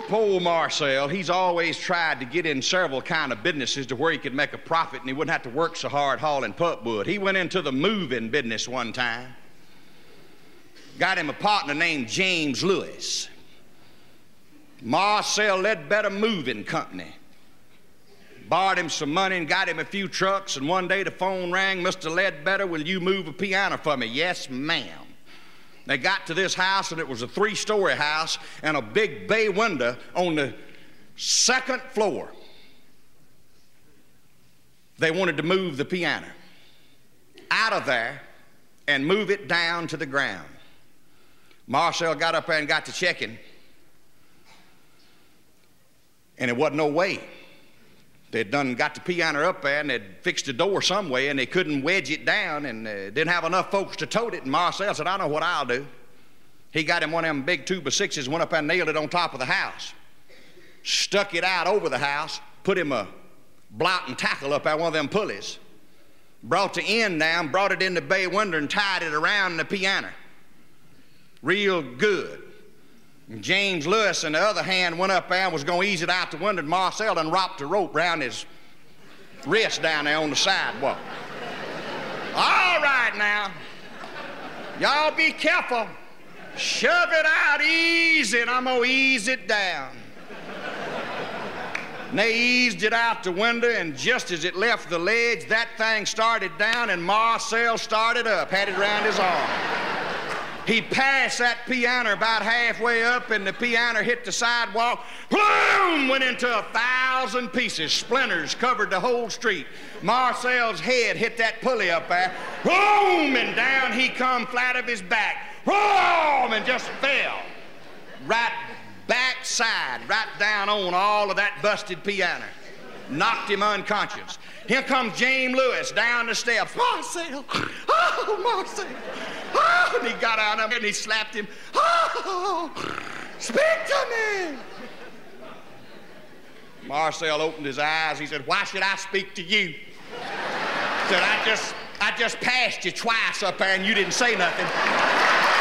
Poor Marcel, he's always tried to get in several kind of businesses to where he could make a profit and he wouldn't have to work so hard hauling pulpwood. He went into the moving business one time. Got him a partner named James Lewis. Marcel Ledbetter Moving Company. Borrowed him some money and got him a few trucks, and one day the phone rang. Mr. Ledbetter, will you move a piano for me? Yes, ma'am. They got to this house, and it was a 3-story house and a big bay window on the 2nd floor. They wanted to move the piano out of there and move it down to the ground. Marcel got up there and got to checking, and it wasn't no way. They'd done got the piano up there, and they'd fixed the door some way, and they couldn't wedge it down, and didn't have enough folks to tote it. And Marcel said, I know what I'll do. He got him one of them big 2x6s, went up there and nailed it on top of the house, stuck it out over the house, put him a block and tackle up at one of them pulleys, brought the end down, brought it in the bay window, and tied it around the piano real good. And James Lewis, on the other hand, went up there and was going to ease it out the window, and Marcel done wrapped a rope around his wrist down there on the sidewalk. All right now, y'all be careful. Shove it out easy, and I'm going to ease it down. And they eased it out the window, and just as it left the ledge, that thing started down, and Marcel started up, had it around his arm. He passed that piano about halfway up, and the piano hit the sidewalk. Boom! Went into 1,000 pieces. Splinters covered the whole street. Marcel's head hit that pulley up there. Boom! And down he come flat of his back. Boom! And just fell. Right backside, right down on all of that busted piano. Knocked him unconscious. Here comes James Lewis down the steps. Marcel! Oh, Marcel! Oh, and he got out of it and he slapped him. Oh, speak to me! Marcel opened his eyes. He said, why should I speak to you? He said, I just passed you twice up there and you didn't say nothing.